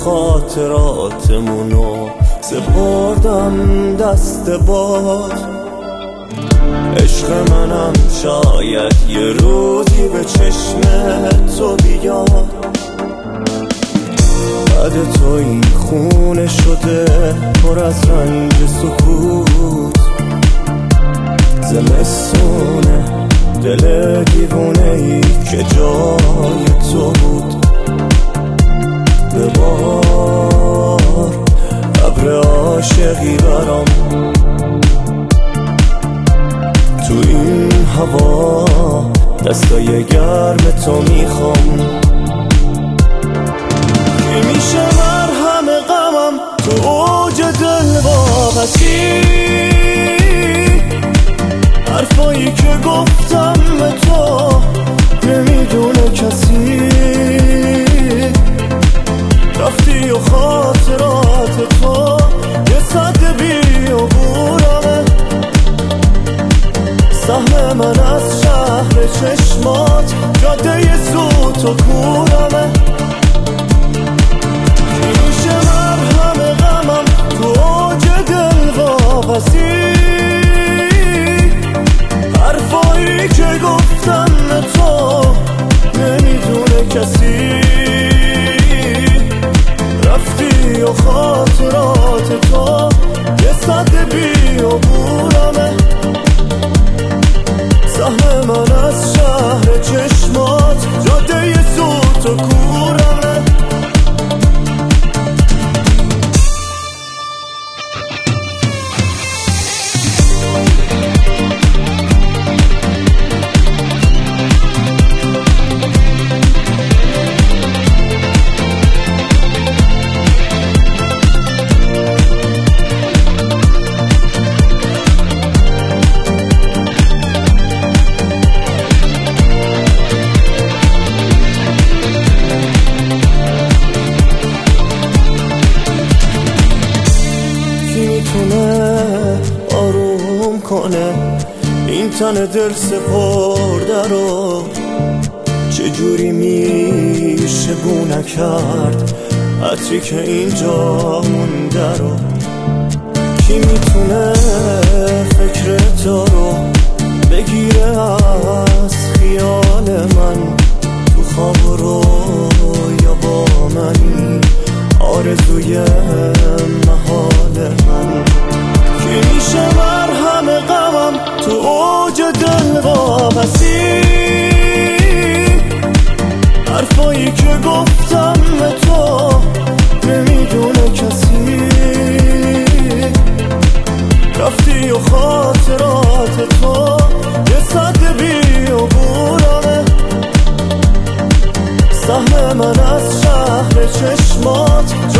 خاطراتمونو سپردم دست باد. عشق منم شاید یه روزی به چشم تو بیاد. بعد تو این خونه شده پر از رنج سکوت، زمستونه دل دیوونه ای که جای تو بود. ببار ابر عاشقی برام تو این هوا، دستای گرم تو میخوام. کی میشه مرهم غمم تو اوج دل واپسی؟ حرفایی که گفتم به تو نمیدونه کسی. رفتی و خاطرات تو یه سد بیابونمه. سهم من از شهر چشمات جاده سوت و کورمه. کی میشه مرهم غمم تو اوج دل واپسی؟ حرفایی که گفتم به تو نمیدونه کسی. رفتی و خاطرات تو یه سد بیابونمه. سهم من از شهر چشمات جاده سوت و کورمه. آروم کنه این تن دل سپرده رو؟ چجوری میشه بو نکرد عطری که اینجا مونده رو؟ کی میتونه فکر تو رو بگیره از خیال من؟ تو خواب رو یا با منی آرزوی محال من. کی میشه مرهم غمم تو اوج دل واپسی؟ حرفایی که گفتم به تو نمیدونه کسی. رفتی و خاطرات تو یه سد بیابونمه. سهم من از شهر چشمات